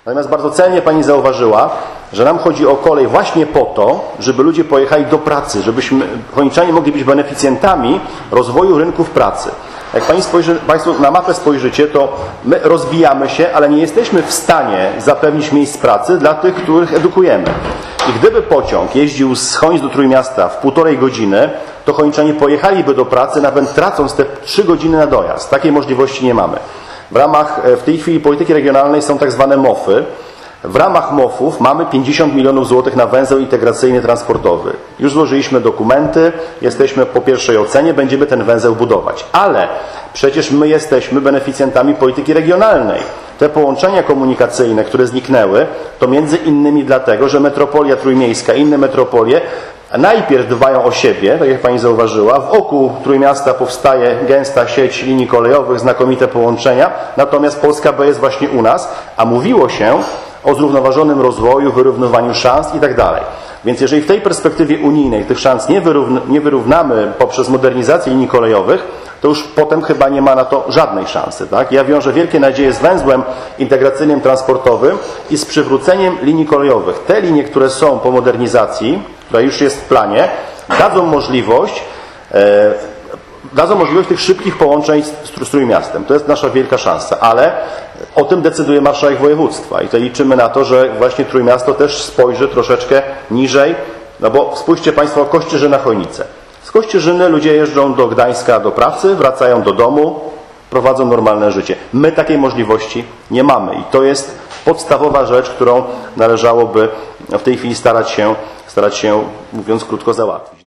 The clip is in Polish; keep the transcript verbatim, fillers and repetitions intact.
Natomiast bardzo celnie Pani zauważyła, że nam chodzi o kolej właśnie po to, żeby ludzie pojechali do pracy, żebyśmy chojniczanie mogli być beneficjentami rozwoju rynków pracy. Jak Pani spojrzy, Państwo na mapę spojrzycie, to my rozwijamy się, ale nie jesteśmy w stanie zapewnić miejsc pracy dla tych, których edukujemy. I gdyby pociąg jeździł z Chojnic do Trójmiasta w półtorej godziny, to chojniczanie pojechaliby do pracy, nawet tracąc te trzy godziny na dojazd. Takiej możliwości nie mamy. W ramach w tej chwili polityki regionalnej są tak zwane mofy. W ramach mofów mamy pięćdziesiąt milionów złotych na węzeł integracyjny transportowy. Już złożyliśmy dokumenty, jesteśmy po pierwszej ocenie, będziemy ten węzeł budować. Ale przecież my jesteśmy beneficjentami polityki regionalnej. Te połączenia komunikacyjne, które zniknęły, to między innymi dlatego, że metropolia trójmiejska i inne metropolie najpierw dbają o siebie, tak jak Pani zauważyła. Wokół Trójmiasta powstaje gęsta sieć linii kolejowych, znakomite połączenia, natomiast Polska B jest właśnie u nas, a mówiło się o zrównoważonym rozwoju, wyrównywaniu szans i tak dalej. Więc jeżeli w tej perspektywie unijnej tych szans nie, wyrówn nie wyrównamy poprzez modernizację linii kolejowych, to już potem chyba nie ma na to żadnej szansy. Tak? Ja wiążę wielkie nadzieje z węzłem integracyjnym transportowym i z przywróceniem linii kolejowych. Te linie, które są po modernizacji, która już jest w planie, dadzą możliwość, e, dadzą możliwość tych szybkich połączeń z, z Trójmiastem. To jest nasza wielka szansa, ale o tym decyduje marszałek województwa i to liczymy na to, że właśnie Trójmiasto też spojrzy troszeczkę niżej, no bo spójrzcie Państwo, Kościerzyna-Chojnice. Z Kościerzyny ludzie jeżdżą do Gdańska do pracy, wracają do domu, prowadzą normalne życie. My takiej możliwości nie mamy i to jest podstawowa rzecz, którą należałoby w tej chwili starać się, starać się, mówiąc krótko, załatwić.